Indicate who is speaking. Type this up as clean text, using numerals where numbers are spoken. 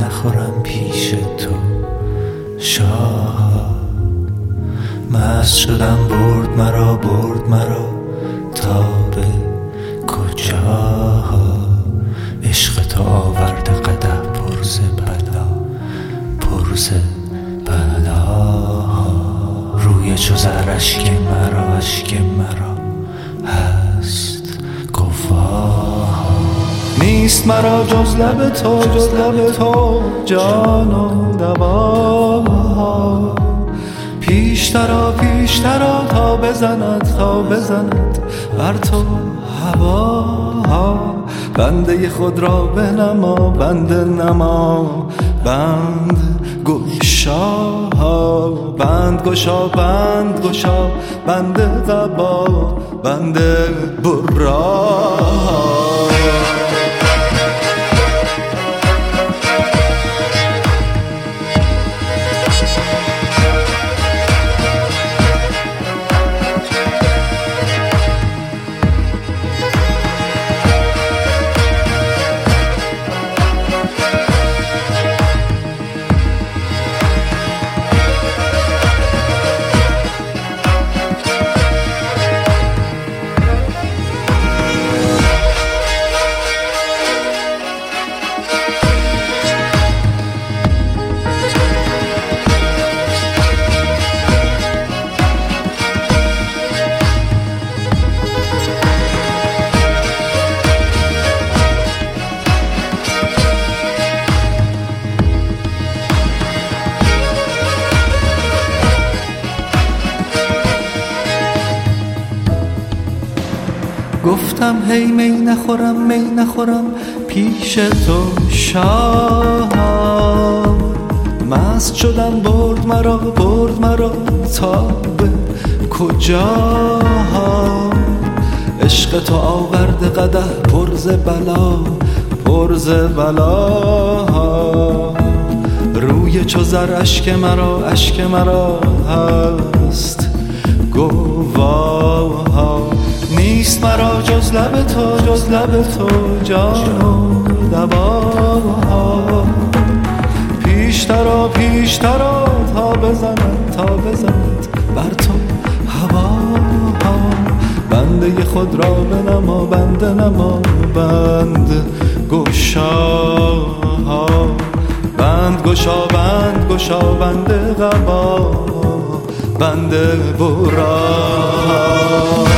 Speaker 1: نخورم پیش تو شاه. مست شدم برد مرا تا به کجا. عشق تو آورده قدح پرز بلا. روی چو زر اشک مرا هست گواه. نیست مرا جز لب تو جان و دوا. پیشترا تا بزند بر تو هوا. بنده خود را بنما بنده نما بند گشا. بند گشا بنده قبا بنده برا. گفتم هی می نخورم پیش تو شاه. مست شدم برد مرا تا به کجا. عشق تو آورده قدح پرز بلا. روی چو زر اشک مرا هست گواه. نیست مرا جز لب تو جان و دوا. پیشترا تا بزند بر تو هوا. بنده خود را بنما بنده نما بند گشا. بند گشا بنده قبا بنده برا.